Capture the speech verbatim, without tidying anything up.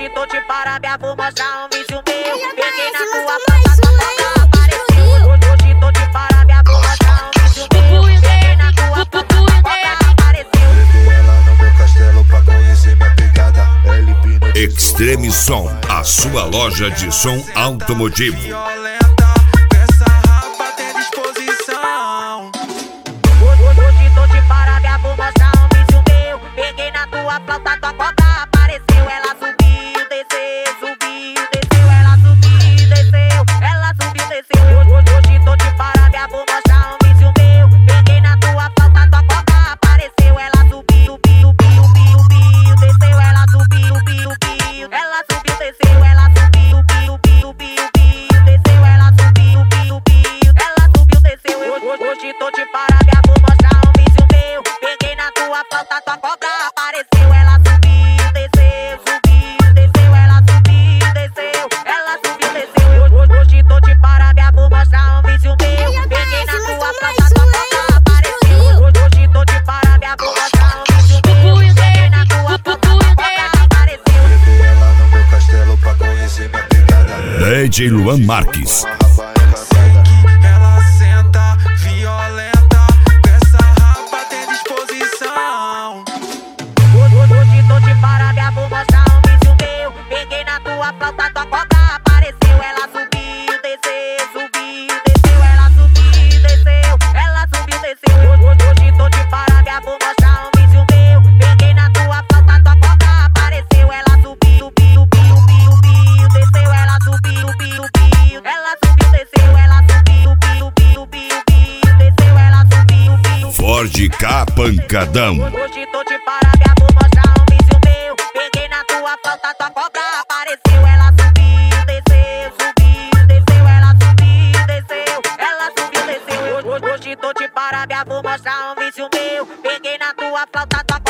Hoje tô de parabéns, vou mostrar um vídeo meu. Peguei na tua flauta, tua flauta apareceu. Hoje tô de parabéns, vou mostrar um vídeo meu. Peguei na tua flauta, tua flauta apareceu. Levei ela no meu castelo pra conhecer minha pegada. L P no Extreme Som, a sua loja de som automotivo. violenta, essa rapa tem disposição. Hoje tô de parabéns, vou mostrar um vídeo meu. Peguei na tua flauta, tua flauta apareceu. Ela subiu, desceu, subiu, desceu. Ela subiu, desceu, ela subiu, desceu. Hoje tô de parabéns, vou mostrar um vídeo meu. Peguei na tua flauta, tua flauta apareceu. Ela subiu, subiu, subiu, subiu, subiu, desceu. Ela subiu, subiu, subiu, ela subiu, desceu. Ela subiu, subiu, subiu, subiu, desceu. Ela subiu, subiu, subiu, ela subiu, desceu. Hoje tô de parabéns, vou mostrar um vídeo meu. Peguei na tua flauta, tua cobra apareceu. Ela subiu, desceu, subiu, desceu. Ela subiu, desceu, ela subiu, desceu. Hoje tô de parabéns, vou mostrar um vídeo meu. Peguei na tua flauta, tua cobra apareceu. Hoje tô de parabéns, vou mostrar um vídeo meu. Peguei na tua flauta, tua cobra apareceu. Levei ela no meu castelo pra conhecer minha pegada. D J Luan Marques. Uma rapa encantada. Ela senta, violenta, essa rapa tem disposição. Hoje tô de parabéns, vou mostrar um vídeo meu. Peguei na tua flauta, tua cobra apareceu. Ela subiu, desceu, subiu, desceu. Ela subiu, desceu, ela subiu, desceu. Hoje tô de parabéns, vou mostrar um vídeo meu. Peguei na tua flauta, tua cobra apareceu. Ela subiu, subiu, subiu, subiu, subiu, desceu. Ela subiu, subiu, subiu, ela subiu, desceu. Ela subiu, subiu, subiu, subiu, desceu. Ela subiu, subiu. Ford K Pancadão. Hoje tô de parabéns, vou mostrar um vídeo meu. Peguei na tua flauta, tua cobra apareceu. Ela subiu, desceu, subiu, desceu. Ela subiu, desceu, ela subiu, desceu. Hoje tô de parabéns, vou mostrar um vídeo meu. Peguei na tua flauta, tua